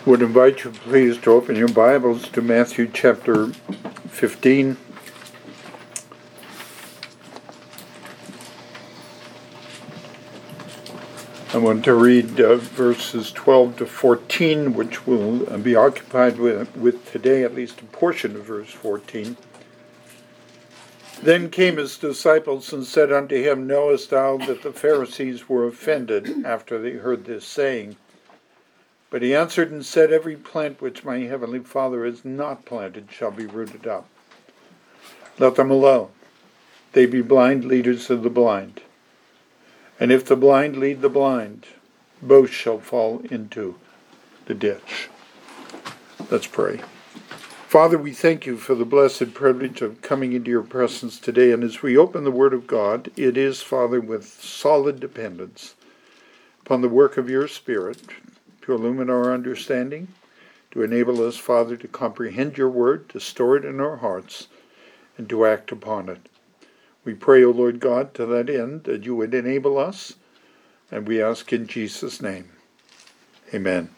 Would invite you please to open your Bibles to Matthew chapter 15. I want to read verses 12 to 14, which will be occupied with today, at least a portion of verse 14. Then came his disciples and said unto him, Knowest thou that the Pharisees were offended after they heard this saying? But he answered and said, Every plant which my heavenly Father has not planted shall be rooted up. Let them alone. They be blind leaders of the blind. And if the blind lead the blind, both shall fall into the ditch. Let's pray. Father, we thank you for the blessed privilege of coming into your presence today. And as we open the Word of God, it is, Father, with solid dependence upon the work of your Spirit, to illumine our understanding, to enable us, Father, to comprehend your word, to store it in our hearts, and to act upon it. We pray, O Lord God, to that end, that you would enable us, and we ask in Jesus' name. Amen.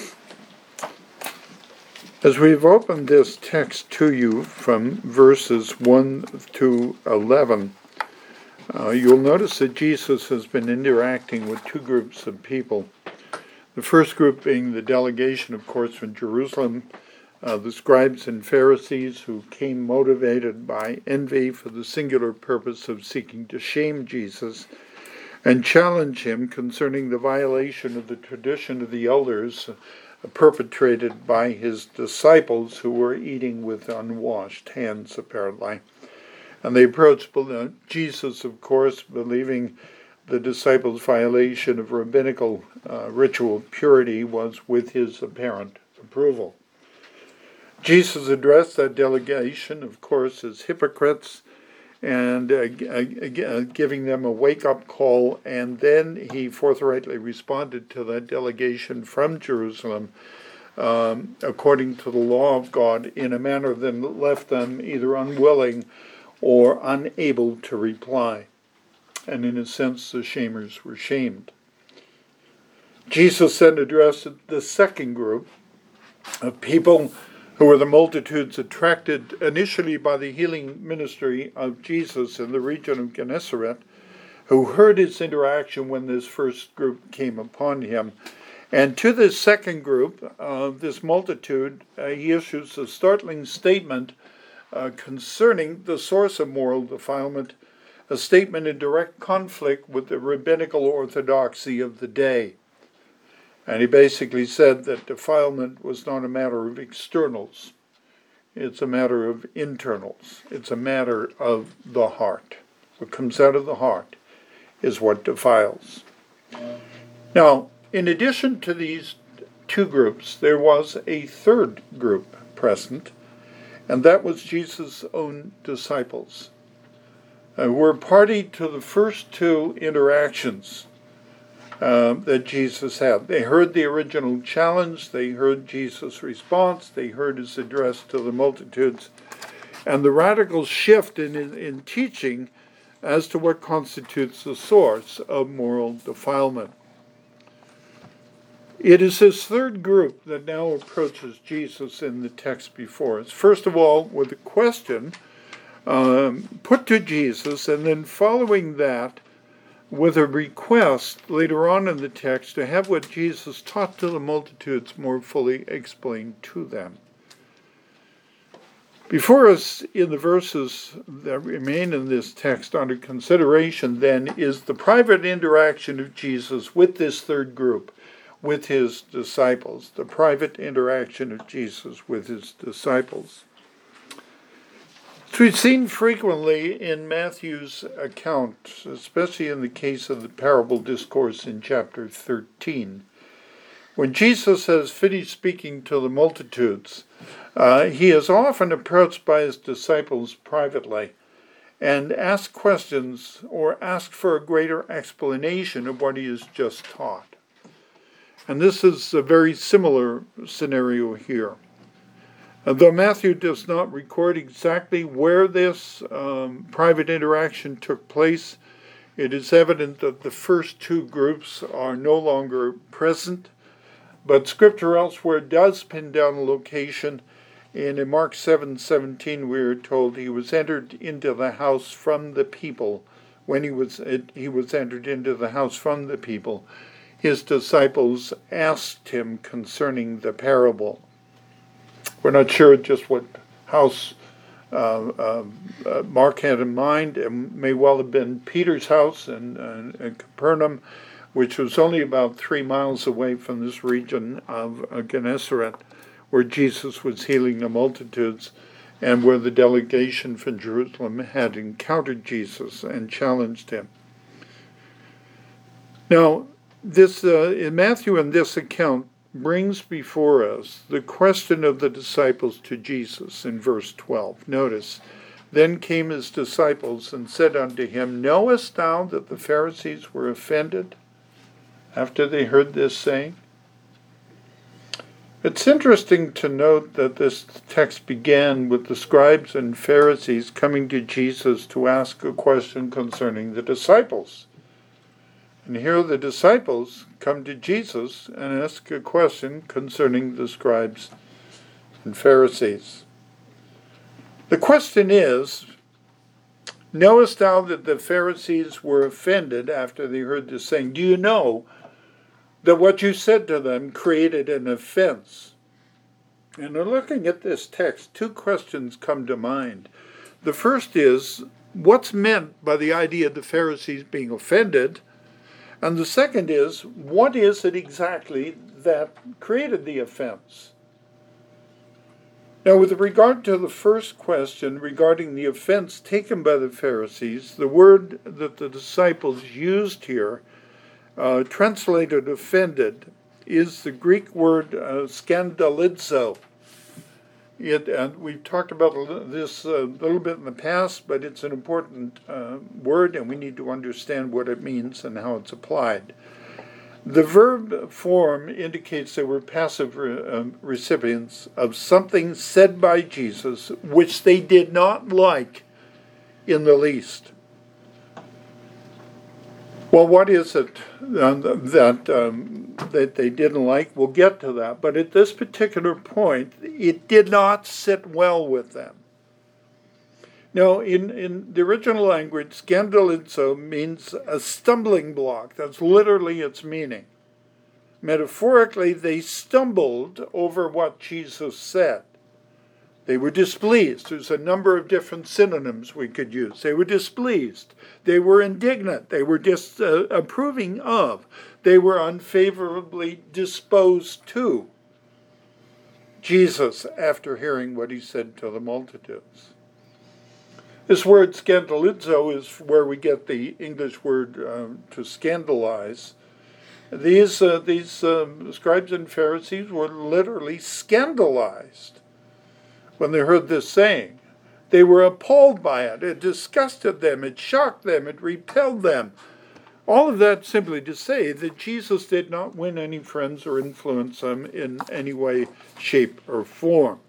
As we've opened this text to you from verses 1 to 11, you'll notice that Jesus has been interacting with two groups of people. The first group being the delegation, of course, from Jerusalem, the scribes and Pharisees who came motivated by envy for the singular purpose of seeking to shame Jesus and challenge him concerning the violation of the tradition of the elders perpetrated by his disciples who were eating with unwashed hands, apparently. And they approached Jesus, of course, believing the disciples' violation of rabbinical ritual purity was with his apparent approval. Jesus addressed that delegation, of course, as hypocrites and giving them a wake-up call, and then he forthrightly responded to that delegation from Jerusalem according to the law of God in a manner that left them either unwilling or unable to reply. And in a sense, the shamers were shamed. Jesus then addressed the second group of people who were the multitudes attracted initially by the healing ministry of Jesus in the region of Gennesaret, who heard his interaction when this first group came upon him. And to this second group, this multitude, he issues a startling statement concerning the source of moral defilement, a statement in direct conflict with the rabbinical orthodoxy of the day. And he basically said that defilement was not a matter of externals. It's a matter of internals. It's a matter of the heart. What comes out of the heart is what defiles. Now, in addition to these two groups, there was a third group present, and that was Jesus' own disciples. Were party to the first two interactions that Jesus had. They heard the original challenge, they heard Jesus' response, they heard his address to the multitudes, and the radical shift in teaching as to what constitutes the source of moral defilement. It is this third group that now approaches Jesus in the text before us. First of all, with a question put to Jesus, and then following that with a request later on in the text to have what Jesus taught to the multitudes more fully explained to them. Before us in the verses that remain in this text under consideration then is the private interaction of Jesus with this third group, with his disciples, the private interaction of Jesus with his disciples. So we've seen frequently in Matthew's account, especially in the case of the parable discourse in chapter 13, when Jesus has finished speaking to the multitudes, he is often approached by his disciples privately and asked questions or asked for a greater explanation of what he has just taught. And this is a very similar scenario here. Though Matthew does not record exactly where this private interaction took place, it is evident that the first two groups are no longer present, But Scripture elsewhere does pin down a location. And in Mark 7:17, we are told he was entered into the house from the people. When he was entered into the house from the people, his disciples asked him concerning the parable. We're not sure just what house Mark had in mind. It may well have been Peter's house in Capernaum, which was only about 3 miles away from this region of Gennesaret, where Jesus was healing the multitudes, and where the delegation from Jerusalem had encountered Jesus and challenged him. Now, this in Matthew, in this account, brings before us the question of the disciples to Jesus in verse 12. Notice, then came his disciples and said unto him, Knowest thou that the Pharisees were offended after they heard this saying? It's interesting to note that this text began with the scribes and Pharisees coming to Jesus to ask a question concerning the disciples. And here the disciples come to Jesus and ask a question concerning the scribes and Pharisees. The question is, knowest thou that the Pharisees were offended after they heard this saying? Do you know that what you said to them created an offense? And in looking at this text, 2 questions come to mind. The first is, what's meant by the idea of the Pharisees being offended? And the second is, what is it exactly that created the offense? Now, with regard to the first question regarding the offense taken by the Pharisees, the word that the disciples used here, translated offended, is the Greek word scandalizo. And we've talked about this a little bit in the past, but it's an important word, and we need to understand what it means and how it's applied. The verb form indicates they were passive recipients of something said by Jesus which they did not like in the least. Well, what is it that they didn't like? We'll get to that. But at this particular point, it did not sit well with them. Now, in the original language, scandalizo means a stumbling block. That's literally its meaning. Metaphorically, they stumbled over what Jesus said. They were displeased. There's a number of different synonyms we could use. They were displeased. They were indignant. They were disapproving of. They were unfavorably disposed to Jesus after hearing what he said to the multitudes. This word scandalizo is where we get the English word to scandalize. These scribes and Pharisees were literally scandalized when they heard this saying. They were appalled by it. It disgusted them. It shocked them. It repelled them. All of that simply to say that Jesus did not win any friends or influence them in any way, shape, or form.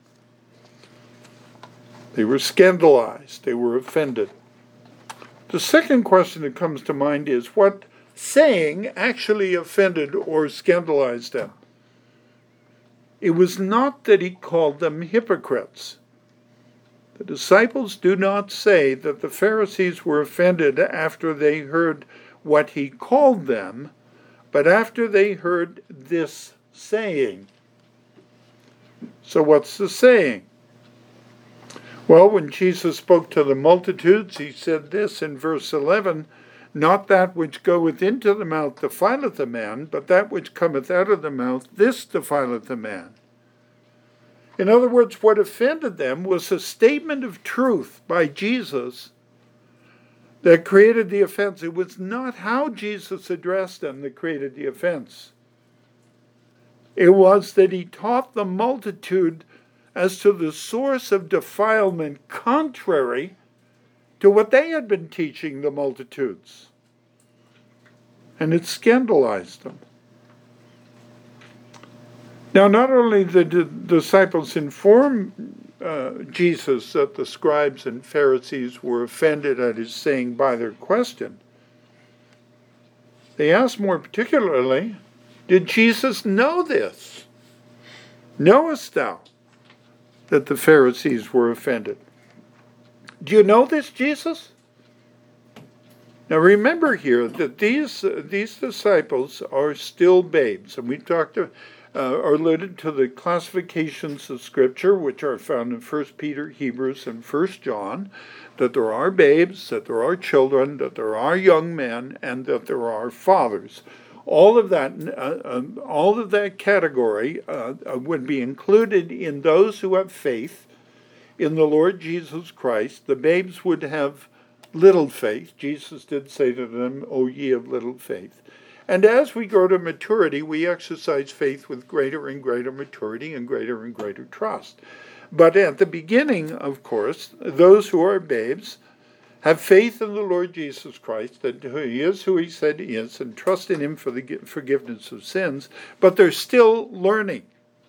They were scandalized. They were offended. The second question that comes to mind is, what saying actually offended or scandalized them? It was not that he called them hypocrites. The disciples do not say that the Pharisees were offended after they heard what he called them, but after they heard this saying. So what's the saying? Well, when Jesus spoke to the multitudes, he said this in verse 11, Not that which goeth into the mouth defileth a man, but that which cometh out of the mouth, this defileth a man. In other words, what offended them was a statement of truth by Jesus that created the offense. It was not how Jesus addressed them that created the offense. It was that he taught the multitude as to the source of defilement contrary to what they had been teaching the multitudes. And it scandalized them. Now, not only did the disciples inform Jesus that the scribes and Pharisees were offended at his saying by their question, they asked more particularly, Did Jesus know this? Knowest thou that the Pharisees were offended? Do you know this, Jesus? Now remember here that these disciples are still babes, and we talked or alluded to the classifications of Scripture, which are found in 1 Peter, Hebrews, and 1 John, that there are babes, that there are children, that there are young men, and that there are fathers. All of that category would be included in those who have faith in the Lord Jesus Christ. The babes would have little faith. Jesus did say to them, O ye of little faith. And as we grow to maturity, we exercise faith with greater and greater maturity and greater trust. But at the beginning, of course, those who are babes have faith in the Lord Jesus Christ, that he is who he said he is, and trust in him for the forgiveness of sins, but they're still learning.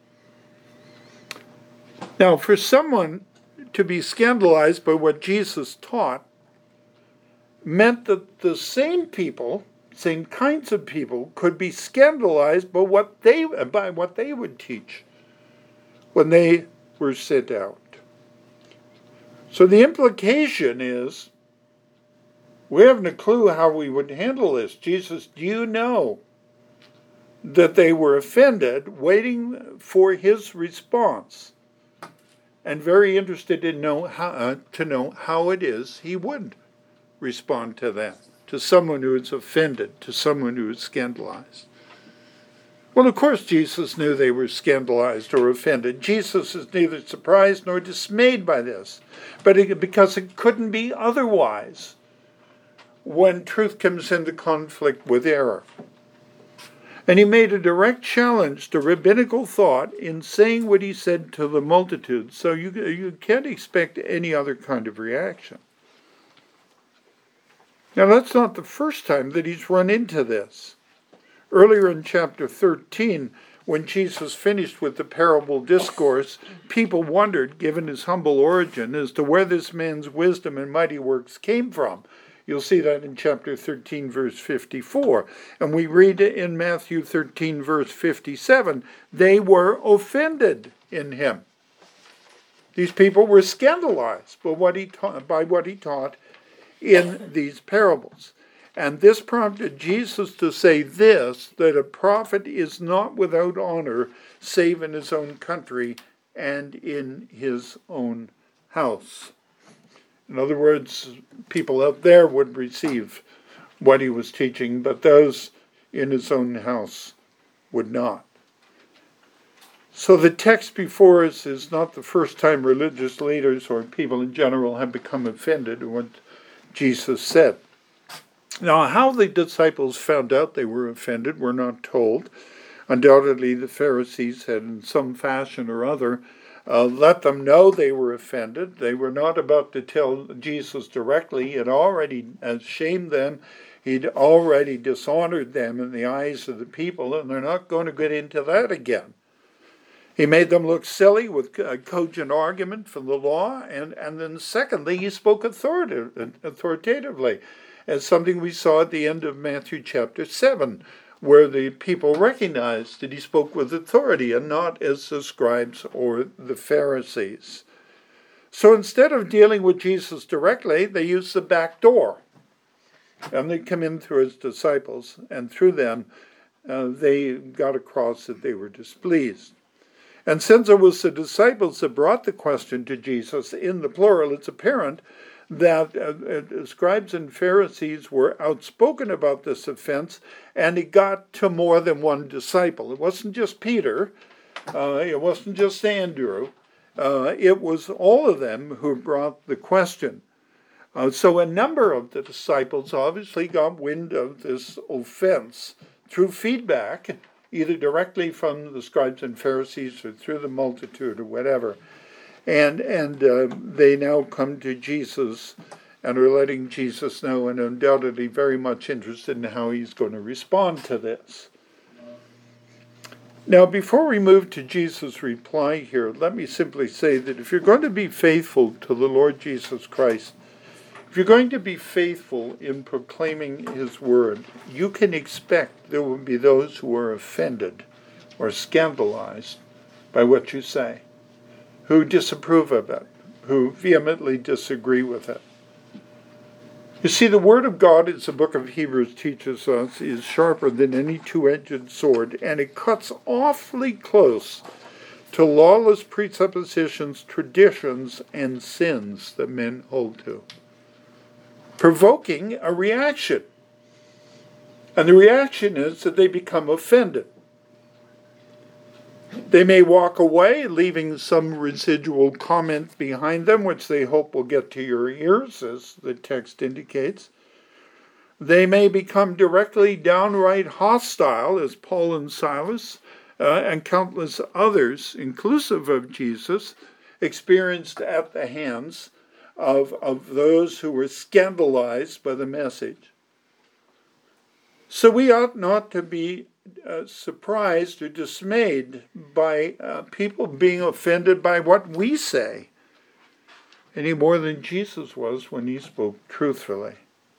Now, for someone to be scandalized by what Jesus taught meant that the same kinds of people, could be scandalized by what they would teach when they were sent out. So the implication is, we haven't a clue how we would handle this. Jesus, do you know that they were offended, waiting for his response, and very interested in to know how it is he would respond to them, to someone who is offended, to someone who is scandalized? Well, of course, Jesus knew they were scandalized or offended. Jesus is neither surprised nor dismayed by this, because it couldn't be otherwise when truth comes into conflict with error. And he made a direct challenge to rabbinical thought in saying what he said to the multitude, so you can't expect any other kind of reaction. Now, that's not the first time that he's run into this. Earlier in chapter 13, when Jesus finished with the parable discourse, people wondered, given his humble origin, as to where this man's wisdom and mighty works came from. You'll see that in chapter 13, verse 54. And we read in Matthew 13, verse 57, they were offended in him. These people were scandalized by what he taught in these parables. And this prompted Jesus to say this, that a prophet is not without honor, save in his own country and in his own house. In other words, people out there would receive what he was teaching, but those in his own house would not. So the text before us is not the first time religious leaders or people in general have become offended at what Jesus said. Now, how the disciples found out they were offended, we're not told. Undoubtedly, the Pharisees had in some fashion or other let them know they were offended. They were not about to tell Jesus directly. He had already shamed them. He'd already dishonored them in the eyes of the people, and they're not going to get into that again. He made them look silly with a cogent argument from the law, and then secondly, he spoke authoritatively, as something we saw at the end of Matthew chapter 7, where the people recognized that he spoke with authority and not as the scribes or the Pharisees. So instead of dealing with Jesus directly, they used the back door. And they come in through his disciples, and through them they got across that they were displeased. And since it was the disciples that brought the question to Jesus in the plural, it's apparent that scribes and Pharisees were outspoken about this offense, and it got to more than one disciple. It wasn't just Peter, it wasn't just Andrew, it was all of them who brought the question. So a number of the disciples obviously got wind of this offense through feedback, either directly from the scribes and Pharisees or through the multitude or whatever. And they now come to Jesus and are letting Jesus know, and undoubtedly very much interested in how he's going to respond to this. Now, before we move to Jesus' reply here, let me simply say that if you're going to be faithful to the Lord Jesus Christ, If you're going to be faithful in proclaiming his word, you can expect there will be those who are offended or scandalized by what you say, who disapprove of it, who vehemently disagree with it. You see, the Word of God, as the book of Hebrews teaches us, is sharper than any two-edged sword, and it cuts awfully close to lawless presuppositions, traditions, and sins that men hold to, provoking a reaction. And the reaction is that they become offended. They may walk away, leaving some residual comment behind them, which they hope will get to your ears, as the text indicates. They may become directly downright hostile, as Paul and Silas and countless others, inclusive of Jesus, experienced at the hands of those who were scandalized by the message. So we ought not to be surprised or dismayed by people being offended by what we say, any more than Jesus was when he spoke truthfully.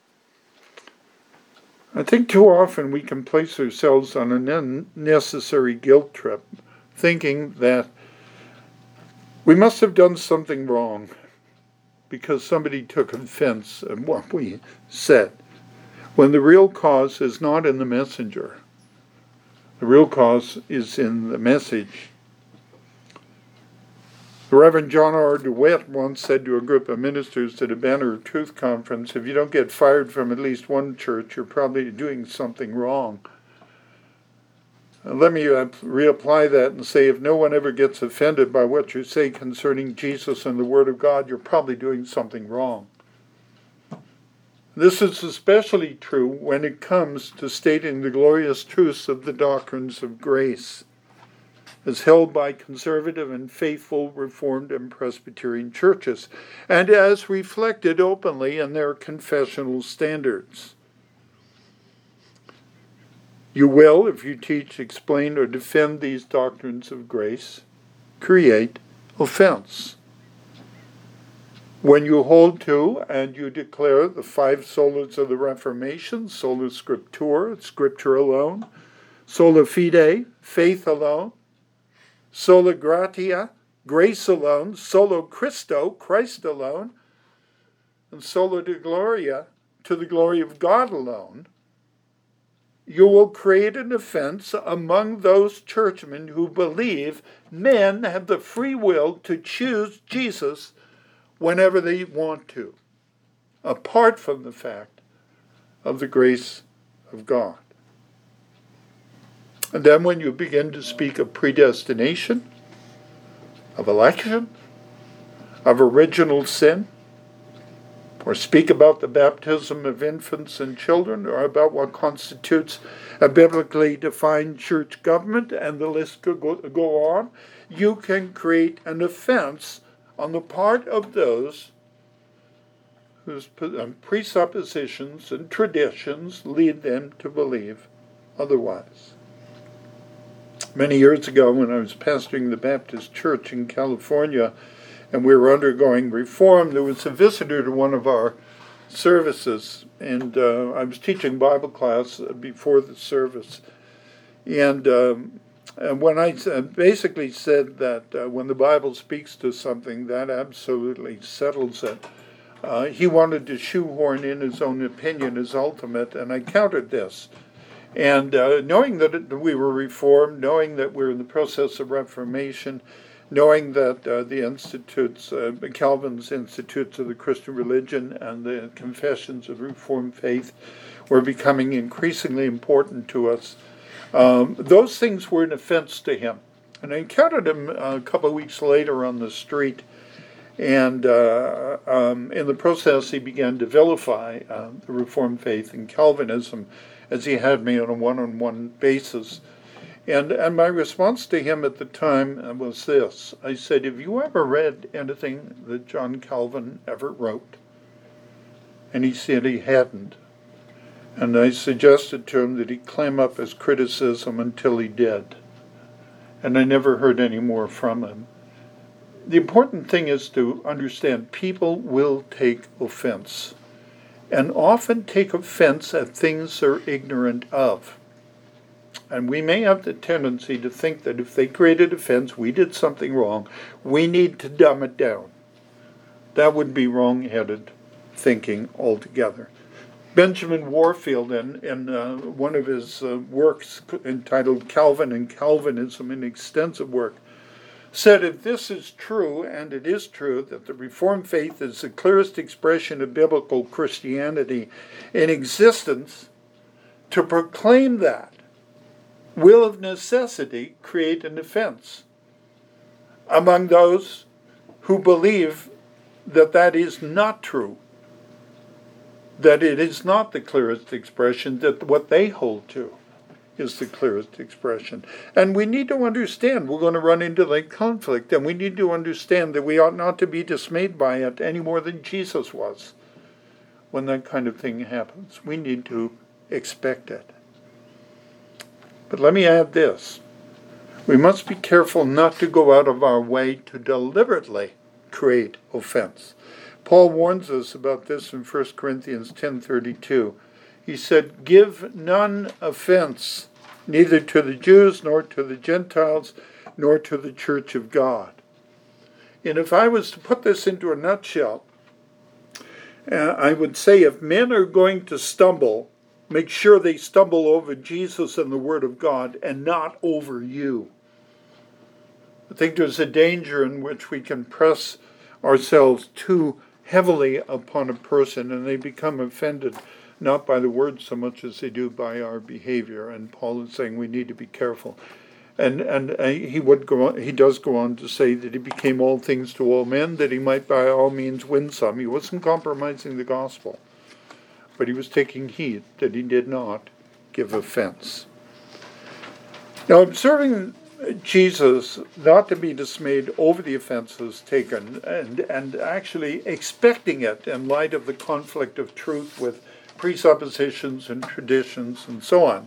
I think too often we can place ourselves on an unnecessary guilt trip, thinking that we must have done something wrong because somebody took offense at what we said, when the real cause is not in the messenger. The real cause is in the message. The Reverend John R. DeWitt once said to a group of ministers at a Banner of Truth conference, if you don't get fired from at least one church, you're probably doing something wrong. Let me reapply that and say, if no one ever gets offended by what you say concerning Jesus and the Word of God, you're probably doing something wrong. This is especially true when it comes to stating the glorious truths of the doctrines of grace, as held by conservative and faithful Reformed and Presbyterian churches, and as reflected openly in their confessional standards. You will, if you teach, explain, or defend these doctrines of grace, create offense. When you hold to and you declare the five solas of the Reformation, sola scriptura, Scripture alone, sola fide, faith alone, sola gratia, grace alone, solo Christo, Christ alone, and sola de gloria, to the glory of God alone, you will create an offense among those churchmen who believe men have the free will to choose Jesus whenever they want to, apart from the fact of the grace of God. And then when you begin to speak of predestination, of election, of original sin, or speak about the baptism of infants and children, or about what constitutes a biblically defined church government, and the list could go on, you can create an offense on the part of those whose presuppositions and traditions lead them to believe otherwise. Many years ago, when I was pastoring the Baptist church in California, and we were undergoing reform, there was a visitor to one of our services, and I was teaching Bible class before the service. And when I basically said that when the Bible speaks to something, that absolutely settles it, he wanted to shoehorn in his own opinion as ultimate, and I countered this. And knowing that we were Reformed, knowing that we're in the process of Reformation, knowing that the institutes, Calvin's Institutes of the Christian Religion and the Confessions of Reformed Faith were becoming increasingly important to us, those things were an offense to him. And I encountered him a couple of weeks later on the street, and in the process he began to vilify the Reformed faith and Calvinism as he had me on a one-on-one basis. And my response to him at the time was this. I said, have you ever read anything that John Calvin ever wrote? And he said he hadn't. And I suggested to him that he clam up his criticism until he did. And I never heard any more from him. The important thing is to understand people will take offense and often take offense at things they're ignorant of. And we may have the tendency to think that if they created offense, we did something wrong, we need to dumb it down. That would be wrong-headed thinking altogether. Benjamin Warfield, in one of his works entitled Calvin and Calvinism, an extensive work, said if this is true, and it is true, that the Reformed faith is the clearest expression of biblical Christianity in existence, to proclaim that will of necessity create an offense among those who believe that that is not true, that it is not the clearest expression, that what they hold to is the clearest expression. And we need to understand we're going to run into that conflict, and we need to understand that we ought not to be dismayed by it any more than Jesus was when that kind of thing happens. We need to expect it. But let me add this. We must be careful not to go out of our way to deliberately create offense. Paul warns us about this in 1 Corinthians 10:32. He said, "Give none offense, neither to the Jews, nor to the Gentiles, nor to the church of God." And if I was to put this into a nutshell, I would say if men are going to stumble, make sure they stumble over Jesus and the Word of God and not over you. I think there's a danger in which we can press ourselves too heavily upon a person and they become offended not by the words so much as they do by our behavior. And Paul is saying we need to be careful. And he does go on to say that he became all things to all men, that he might by all means win some. He wasn't compromising the gospel, but he was taking heed that he did not give offense. Now, observing Jesus not to be dismayed over the offenses taken and actually expecting it in light of the conflict of truth with presuppositions and traditions and so on.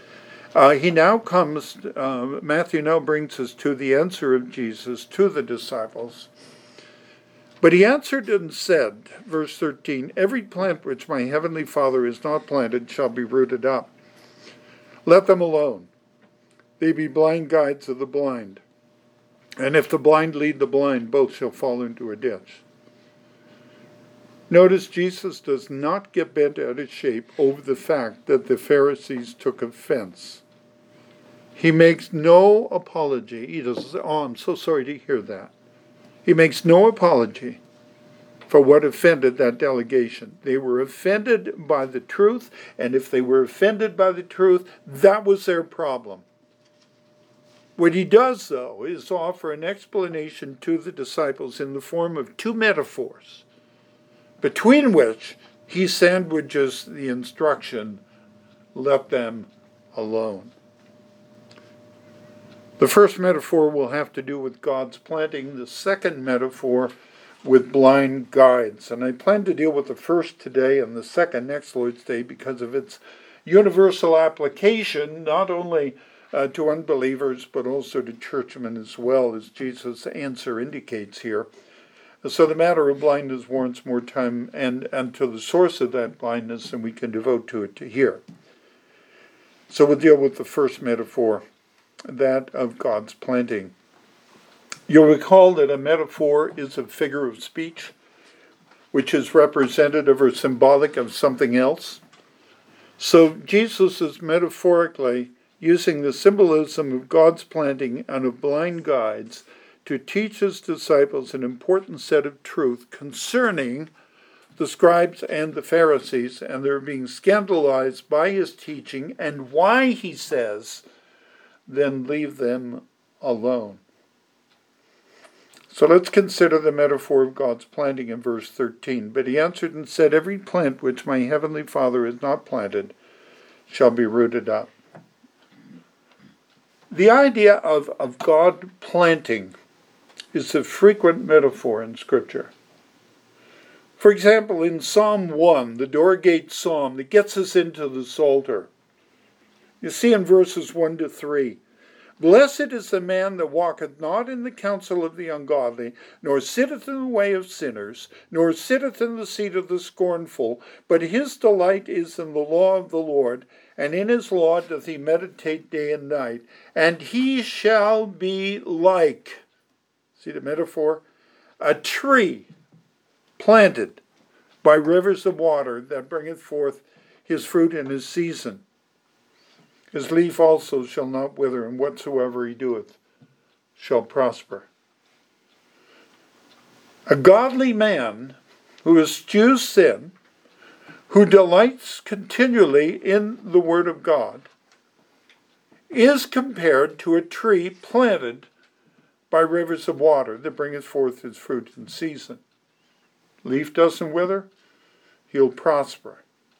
Matthew now brings us to the answer of Jesus to the disciples. But he answered and said, verse 13, "Every plant which my heavenly Father has not planted shall be rooted up. Let them alone. They be blind guides of the blind. And if the blind lead the blind, both shall fall into a ditch." Notice Jesus does not get bent out of shape over the fact that the Pharisees took offense. He makes no apology. He doesn't say, "Oh, I'm so sorry to hear that." He makes no apology for what offended that delegation. They were offended by the truth, and if they were offended by the truth, that was their problem. What he does, though, is offer an explanation to the disciples in the form of two metaphors, between which he sandwiches the instruction, "Let them alone." The first metaphor will have to do with God's planting, the second metaphor with blind guides. And I plan to deal with the first today and the second next Lord's Day because of its universal application, not only to unbelievers, but also to churchmen as well, as Jesus' answer indicates here. So the matter of blindness warrants more time and to the source of that blindness than we can devote to it to here. So we'll deal with the first metaphor, that of God's planting. You'll recall that a metaphor is a figure of speech which is representative or symbolic of something else. So Jesus is metaphorically using the symbolism of God's planting and of blind guides to teach his disciples an important set of truth concerning the scribes and the Pharisees, and they're being scandalized by his teaching, and why, he says, then leave them alone. So let's consider the metaphor of God's planting in verse 13. "But he answered and said, Every plant which my heavenly Father has not planted shall be rooted up." The idea of God planting is a frequent metaphor in Scripture. For example, in Psalm 1, the door gate psalm that gets us into the Psalter, you see in verses 1 to 3, Blessed is the man that walketh not in the counsel of the ungodly, nor sitteth in the way of sinners, nor sitteth in the seat of the scornful, but his delight is in the law of the Lord, and in his law doth he meditate day and night. And he shall be like, see the metaphor? A tree planted by rivers of water that bringeth forth his fruit in his season. His leaf also shall not wither, and whatsoever he doeth shall prosper. A godly man who eschews sin, who delights continually in the Word of God, is compared to a tree planted by rivers of water that bringeth forth his fruit in season. Leaf doesn't wither, he'll prosper.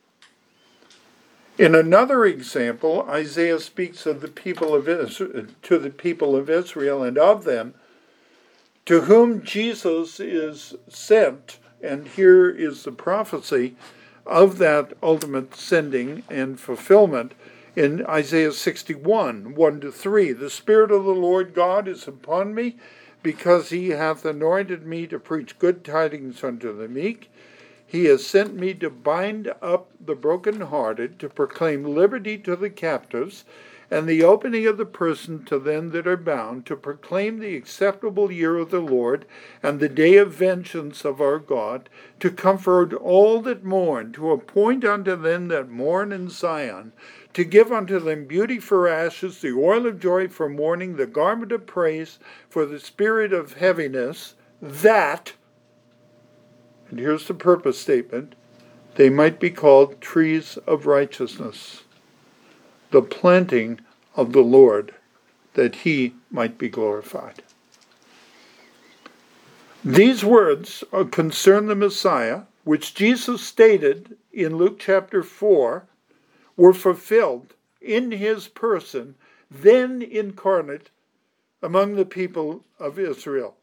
In another example, Isaiah speaks of the people of Israel, to the people of Israel and of them, to whom Jesus is sent, and here is the prophecy of that ultimate sending and fulfillment in Isaiah 61, 1-3. The Spirit of the Lord God is upon me, because he hath anointed me to preach good tidings unto the meek. He has sent me to bind up the brokenhearted, to proclaim liberty to the captives, and the opening of the prison to them that are bound, to proclaim the acceptable year of the Lord, and the day of vengeance of our God, to comfort all that mourn, to appoint unto them that mourn in Zion, to give unto them beauty for ashes, the oil of joy for mourning, the garment of praise for the spirit of heaviness, that, and here's the purpose statement, they might be called trees of righteousness, the planting of the Lord, that he might be glorified. These words concern the Messiah, which Jesus stated in Luke chapter 4, were fulfilled in his person, then incarnate among the people of Israel.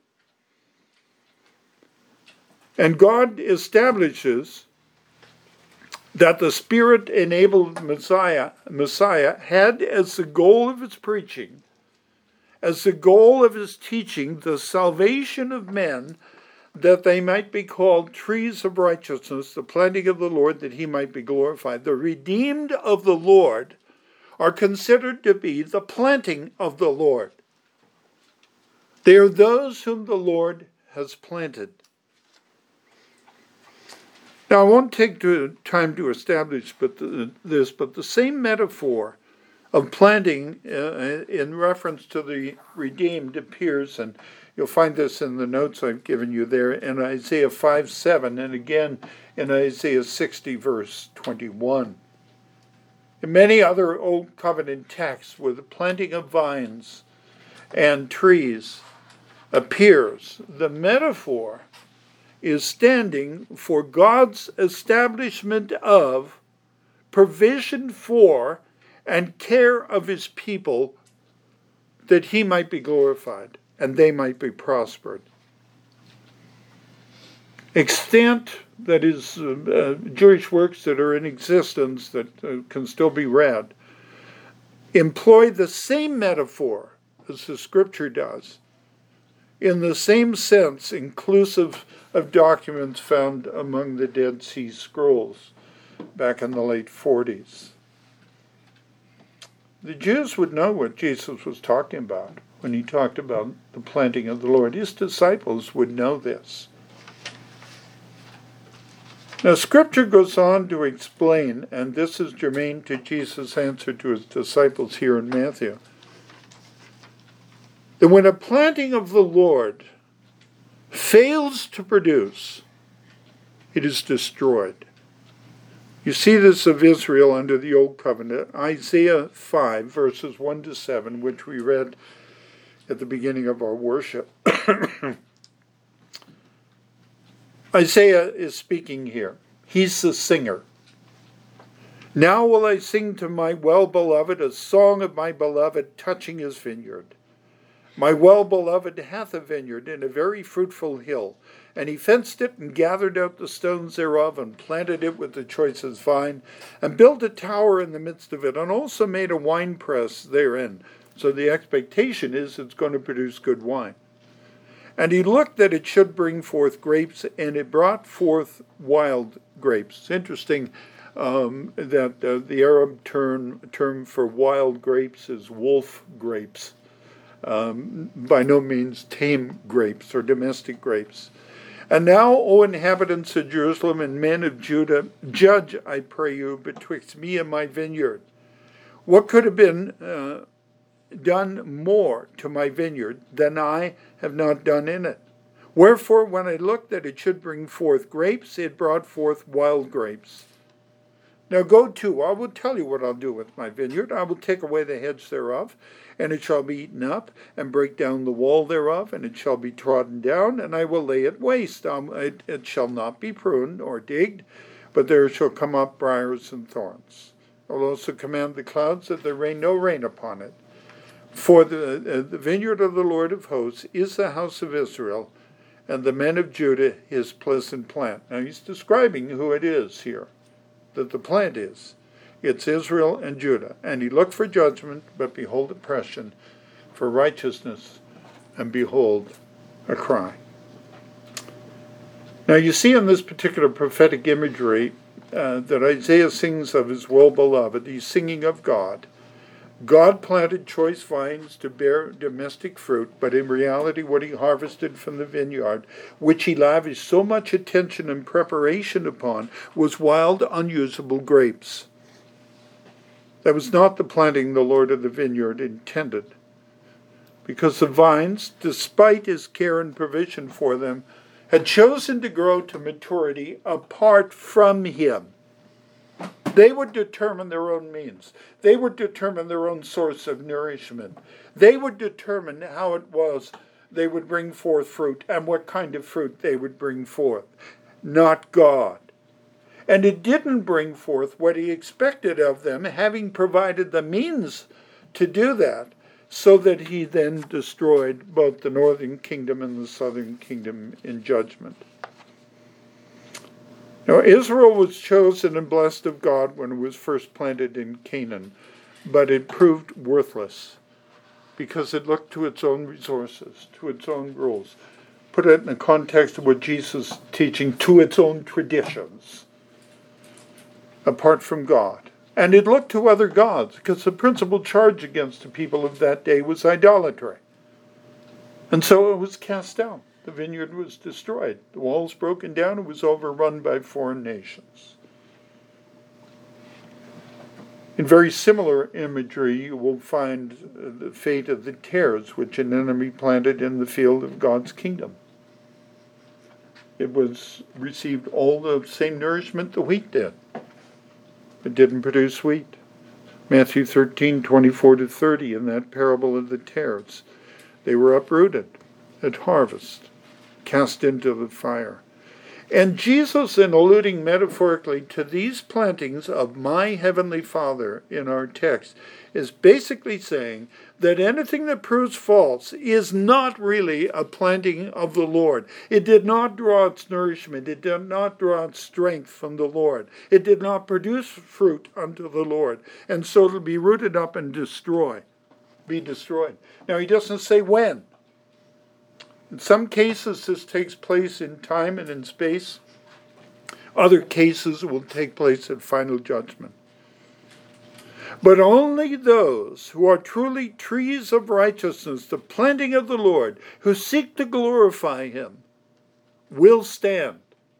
And God establishes that the Spirit-enabled Messiah had as the goal of his preaching, as the goal of his teaching, the salvation of men, that they might be called trees of righteousness, the planting of the Lord, that he might be glorified. The redeemed of the Lord are considered to be the planting of the Lord. They are those whom the Lord has planted. Now, I won't take time to establish this, but the same metaphor of planting in reference to the redeemed appears, and you'll find this in the notes I've given you there, in Isaiah 5:7, and again in Isaiah 60, verse 21. In many other Old Covenant texts where the planting of vines and trees appears, the metaphor is standing for God's establishment of, provision for, and care of his people, that he might be glorified and they might be prospered. Extant, that is, Jewish works that are in existence that can still be read, employ the same metaphor as the Scripture does, in the same sense, inclusive of documents found among the Dead Sea Scrolls back in the late 40s. The Jews would know what Jesus was talking about when he talked about the planting of the Lord. His disciples would know this. Now, Scripture goes on to explain, and this is germane to Jesus' answer to his disciples here in Matthew, that when a planting of the Lord fails to produce, it is destroyed. You see this of Israel under the Old Covenant, Isaiah 5, verses 1-7, which we read at the beginning of our worship. Isaiah is speaking here. He's the singer. Now will I sing to my well-beloved a song of my beloved touching his vineyard. My well-beloved hath a vineyard in a very fruitful hill, and he fenced it and gathered out the stones thereof, and planted it with the choicest vine, and built a tower in the midst of it, and also made a winepress therein, So the expectation is it's going to produce good wine. And he looked that it should bring forth grapes, and it brought forth wild grapes. It's interesting that the Arab term for wild grapes is wolf grapes. By no means tame grapes or domestic grapes. And now, O inhabitants of Jerusalem and men of Judah, judge, I pray you, betwixt me and my vineyard. What could have been done more to my vineyard than I have not done in it? Wherefore, when I looked that it should bring forth grapes, it brought forth wild grapes. Now go to, I will tell you what I'll do with my vineyard. I will take away the hedge thereof, and it shall be eaten up, and break down the wall thereof, and it shall be trodden down, and I will lay it waste. It shall not be pruned or digged, but there shall come up briars and thorns. I will also command the clouds that there rain no rain upon it. For the vineyard of the Lord of hosts is the house of Israel, and the men of Judah his pleasant plant. Now he's describing who it is here, that the plant is. It's Israel and Judah. And he looked for judgment, but behold oppression, for righteousness, and behold a cry. Now you see in this particular prophetic imagery that Isaiah sings of his well-beloved. He's singing of God. God planted choice vines to bear domestic fruit, but in reality what he harvested from the vineyard, which he lavished so much attention and preparation upon, was wild, unusable grapes. That was not the planting the Lord of the vineyard intended, because the vines, despite his care and provision for them, had chosen to grow to maturity apart from him. They would determine their own means. They would determine their own source of nourishment. They would determine how it was they would bring forth fruit and what kind of fruit they would bring forth, not God. And it didn't bring forth what he expected of them, having provided the means to do that, so that he then destroyed both the northern kingdom and the southern kingdom in judgment. Now, Israel was chosen and blessed of God when it was first planted in Canaan, but it proved worthless because it looked to its own resources, to its own rules. Put it in the context of what Jesus is teaching, to its own traditions, apart from God. And it looked to other gods, because the principal charge against the people of that day was idolatry. And so it was cast down. The vineyard was destroyed. The walls broken down. It was overrun by foreign nations. In very similar imagery, you will find the fate of the tares, which an enemy planted in the field of God's kingdom. It received all the same nourishment the wheat did. It didn't produce wheat. Matthew 13:24-30, in that parable of the tares. They were uprooted at harvest, cast into the fire. And Jesus, in alluding metaphorically to these plantings of my heavenly Father in our text, is basically saying that anything that proves false is not really a planting of the Lord. It did not draw its nourishment. It did not draw its strength from the Lord. It did not produce fruit unto the Lord. And so it'll be rooted up and be destroyed. Now, he doesn't say when. In some cases, this takes place in time and in space. Other cases will take place at final judgment. But only those who are truly trees of righteousness, the planting of the Lord, who seek to glorify him, will stand.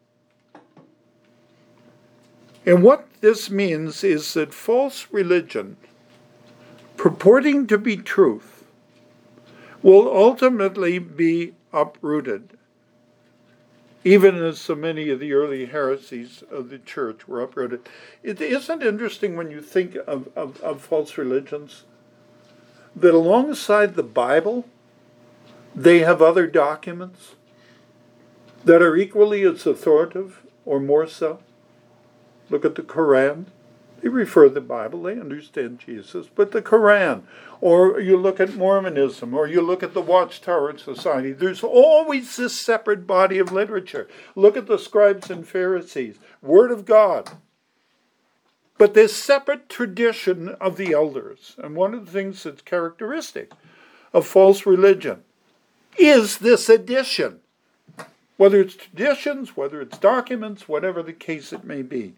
And what this means is that false religion, purporting to be truth, will ultimately be uprooted, even as so many of the early heresies of the church were uprooted. It isn't interesting when you think of false religions that alongside the Bible, they have other documents that are equally as authoritative or more so. Look at the Quran. They refer to the Bible, they understand Jesus, but the Quran, or you look at Mormonism, or you look at the Watchtower Society, there's always this separate body of literature. Look at the scribes and Pharisees, Word of God. but this separate tradition of the elders. And one of the things that's characteristic of false religion is this addition, whether it's traditions, whether it's documents, whatever the case it may be.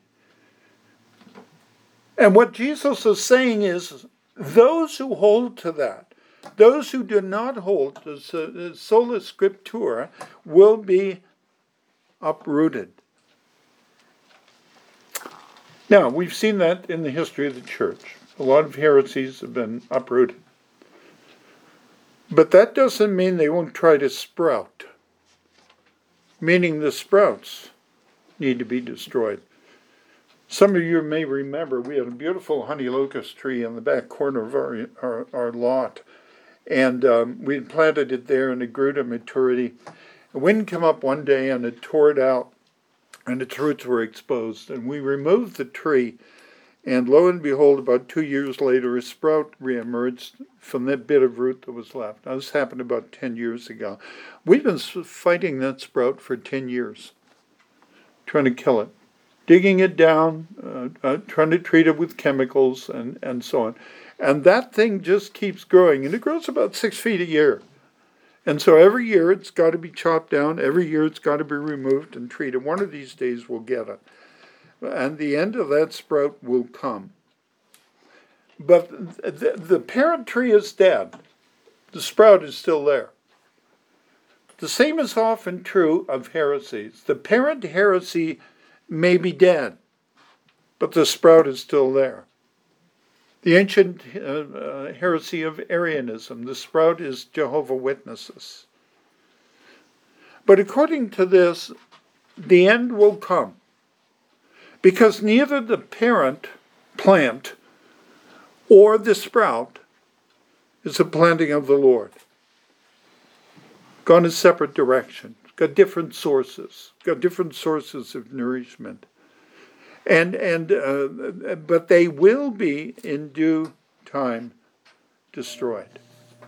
And what Jesus is saying is, those who hold to that, those who do not hold to sola scriptura, will be uprooted. Now, we've seen that in the history of the church. A lot of heresies have been uprooted. But that doesn't mean they won't try to sprout, meaning the sprouts need to be destroyed. Some of you may remember we had a beautiful honey locust tree in the back corner of our lot, and we had planted it there and it grew to maturity. A wind came up one day and it tore it out, and its roots were exposed, and we removed the tree, and lo and behold, about 2 years later, a sprout reemerged from that bit of root that was left. Now, this happened about 10 years ago. We've been fighting that sprout for 10 years, trying to kill it, digging it down, trying to treat it with chemicals, and so on. And that thing just keeps growing, and it grows about 6 feet a year. And so every year it's got to be chopped down. Every year it's got to be removed and treated. One of these days we'll get it. And the end of that sprout will come. But the parent tree is dead. The sprout is still there. The same is often true of heresies. The parent heresy may be dead, but the sprout is still there. The ancient heresy of Arianism, the sprout is Jehovah's Witnesses. But according to this, the end will come, because neither the parent plant or the sprout is a planting of the Lord. Gone a separate direction, got different sources, got different sources of nourishment. But they will be in due time destroyed.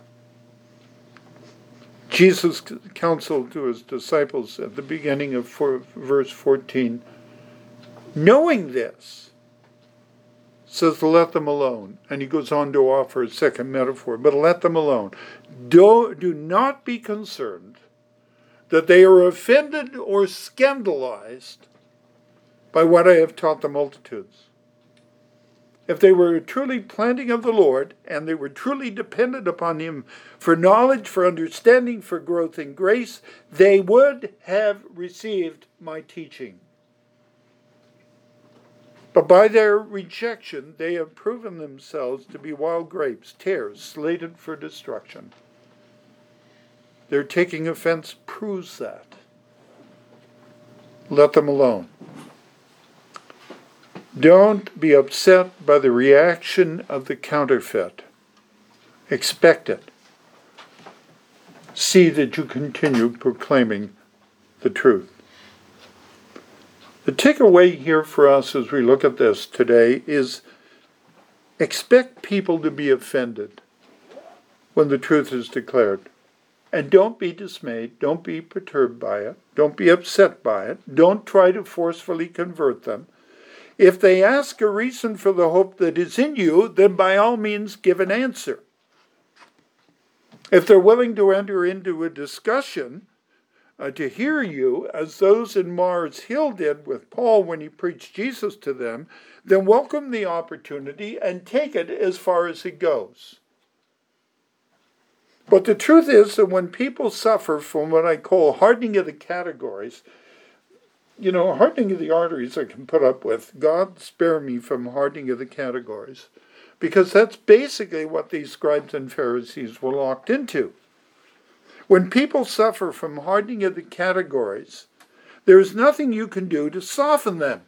Jesus counseled to his disciples at the beginning of verse 14, knowing this, says, let them alone. And he goes on to offer a second metaphor, but let them alone. Do not be concerned that they are offended or scandalized by what I have taught the multitudes. If they were truly planting of the Lord, and they were truly dependent upon him for knowledge, for understanding, for growth in grace, they would have received my teaching. But by their rejection, they have proven themselves to be wild grapes, tares, slated for destruction. Their taking offense proves that. Let them alone. Don't be upset by the reaction of the counterfeit. Expect it. See that you continue proclaiming the truth. The takeaway here for us as we look at this today is expect people to be offended when the truth is declared. And don't be dismayed. Don't be perturbed by it. Don't be upset by it. Don't try to forcefully convert them. If they ask a reason for the hope that is in you, then by all means give an answer. If they're willing to enter into a discussion to hear you, as those in Mars Hill did with Paul when he preached Jesus to them, then welcome the opportunity and take it as far as it goes. But the truth is that when people suffer from what I call hardening of the categories, hardening of the arteries I can put up with. God spare me from hardening of the categories. Because that's basically what these scribes and Pharisees were locked into. When people suffer from hardening of the categories, there is nothing you can do to soften them.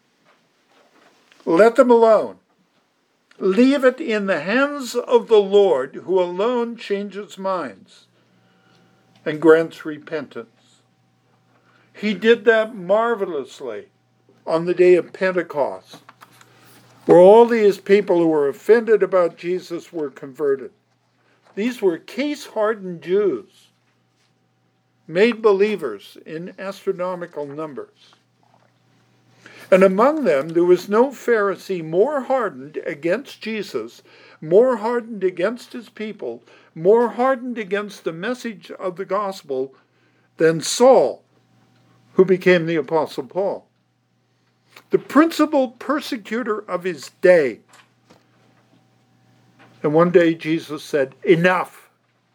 Let them alone. Leave it in the hands of the Lord, who alone changes minds and grants repentance. He did that marvelously on the day of Pentecost, where all these people who were offended about Jesus were converted. These were case-hardened Jews, made believers in astronomical numbers. And among them there was no Pharisee more hardened against Jesus, more hardened against his people, more hardened against the message of the gospel than Saul, who became the Apostle Paul, the principal persecutor of his day. And one day Jesus said, "Enough."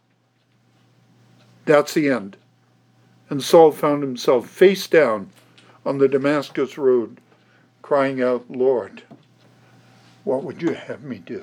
That's the end. And Saul found himself face down on the Damascus road, crying out, "Lord, what would you have me do?"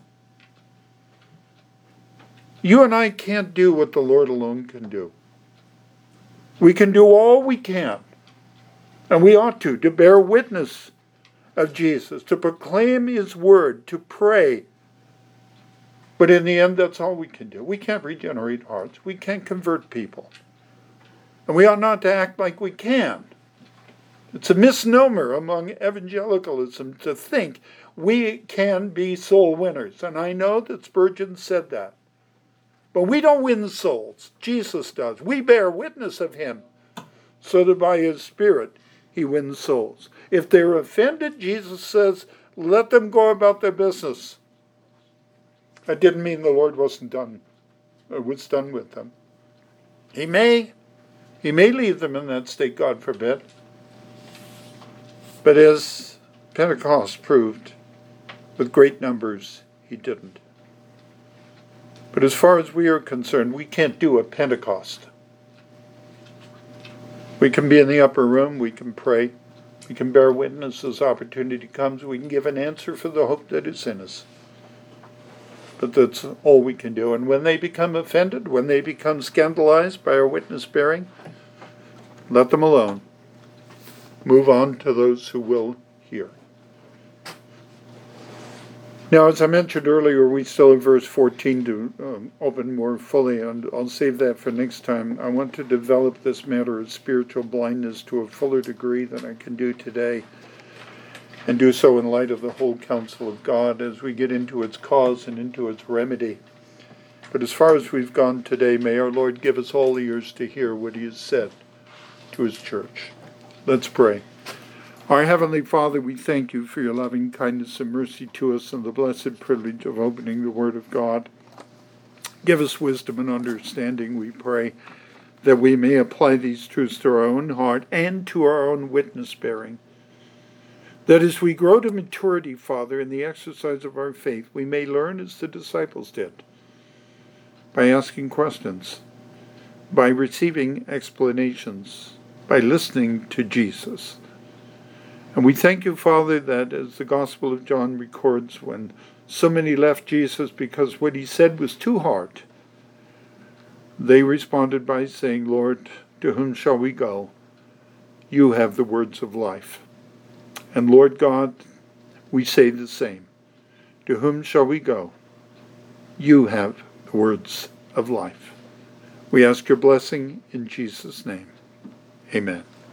You and I can't do what the Lord alone can do. We can do all we can, and we ought to bear witness of Jesus, to proclaim his word, to pray. But in the end, that's all we can do. We can't regenerate hearts. We can't convert people. And we ought not to act like we can. It's a misnomer among evangelicalism to think we can be soul winners. And I know that Spurgeon said that. But we don't win souls. Jesus does. We bear witness of him so that by his Spirit he wins souls. If they're offended, Jesus says, let them go about their business. That didn't mean the Lord wasn't done, or was done with them. He may leave them in that state, God forbid. But as Pentecost proved, with great numbers, he didn't. But as far as we are concerned, we can't do a Pentecost. We can be in the upper room, we can pray, we can bear witness as opportunity comes, we can give an answer for the hope that is in us. But that's all we can do. And when they become offended, when they become scandalized by our witness bearing, let them alone. Move on to those who will hear. Now, as I mentioned earlier, we still have verse 14 to open more fully, and I'll save that for next time. I want to develop this matter of spiritual blindness to a fuller degree than I can do today, and do so in light of the whole counsel of God as we get into its cause and into its remedy. But as far as we've gone today, may our Lord give us all ears to hear what he has said to his church. Let's pray. Our Heavenly Father, we thank you for your loving kindness and mercy to us and the blessed privilege of opening the Word of God. Give us wisdom and understanding, we pray, that we may apply these truths to our own heart and to our own witness bearing. That as we grow to maturity, Father, in the exercise of our faith, we may learn as the disciples did, by asking questions, by receiving explanations, by listening to Jesus. And we thank you, Father, that as the Gospel of John records, when so many left Jesus because what he said was too hard, they responded by saying, Lord, to whom shall we go? You have the words of life. And Lord God, we say the same. To whom shall we go? You have the words of life. We ask your blessing in Jesus' name. Amen.